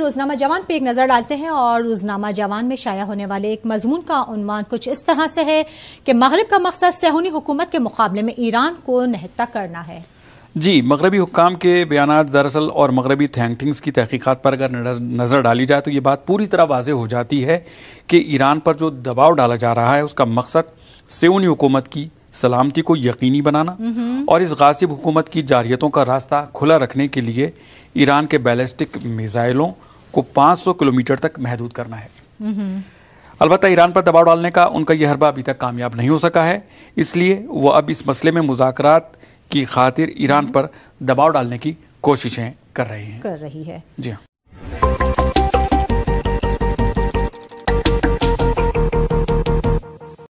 रोजनामा जवान पे एक नजर डालते हैं और रोजनामा जवान में शाया होने वाले एक मजमून का उन्वान कुछ इस तरह से है कि मगरिब का मकसद सहूनी हुकूमत के मुकाबले में ईरान को निहत्ता करना है। जी, मगरबी हुक्काम के बयानात दरअसल और मगरबी थिंक टैंक्स की तहकीकात पर अगर नज़र डाली जाए तो ये बात पूरी तरह वाज़ेह हो जाती है कि ईरान पर जो दबाव डाला जा रहा है उसका मकसद सहूनी हुकूमत की सलामती को यकीनी बनाना और इस गासिब हुकूमत की जारियतों का रास्ता खुला रखने के लिए ईरान के बैलिस्टिक मिसाइलों को 500 किलोमीटर तक महदूद करना है। अलबत्ता ईरान पर दबाव डालने का उनका यह हरबा अभी तक कामयाब नहीं हो सका है, इसलिए वो अब इस मसले में मुज़ाकरात की खातिर ईरान पर दबाव डालने की कोशिशें कर रही हैं। जी हाँ।